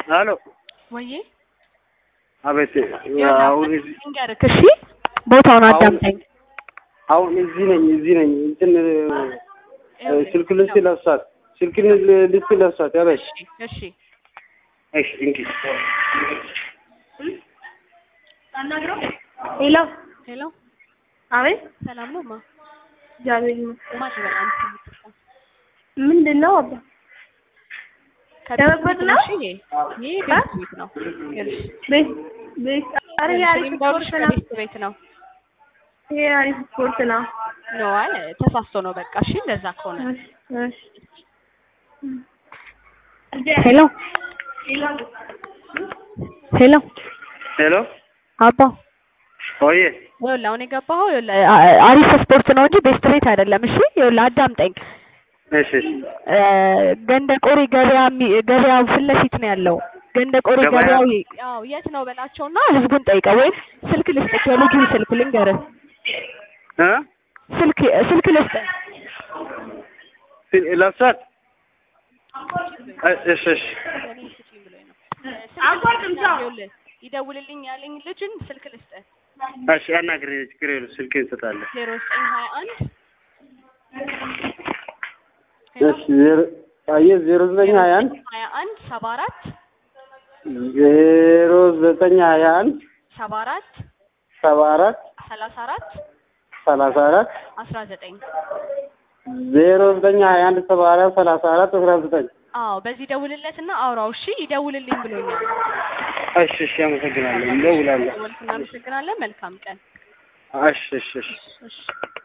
አሎ ወይ አቤት አሁን እንገርክ እሺ ቦታውን አዳምጠኝ አሁን እዚህ ነኝ እንትን ስልክ ልስጥ ለብሳት ስልክ ልስጥ ለብሳት ያበሽ እሺ እንኪ ታናግረው ሄሎ አቤት ሰላም ነው ማ ጃቤል ማትበላም ምንድነው አባ ከደበበት ነው ይሄ ቤት ነው ቤት አሪፍ ቤት ነው ይሄ አሪፍ ስፖርት ነው ነው አለ ተሳስቶ ነው በቃ እሺ እንደዛ ከሆነ እሺ ሄሎ አባ ኦዬ ወላው ነው ገባው አሪፍ ስፖርት ነው እንጂ ቤስት ቤት አይደለም እሺ ይኸውልህ አዳምጠኝ እሺ ገንደ ቆሪ ገበያው ፊት ለፊት ነው ያለው ገንደ ቆሪ ገበያው ያው የት ነው በላቸውና ህዝቡን ጠይቀው ወይ ስልክ ልስጥክ የልጁን ስልክ ልንገርህ ስልክ ልስጥህ ለብሳት እሺ ይደውልልኝ ያለኝ ልጅን ስልክ ልስጥህ እሺ አናግሬ ችግር የለም ስልክ እንሰጣለን 0921 እሺ 0921 74 0921 74 34 19 0921 74 34 19 አዎ በዚህ ደውልለትና አውራው እሺ ይደውልልኝ ብሎኛል እሺ አመሰግናለሁ እንደውላለሁ እናመሰግናለን መልካም ቀን እሺ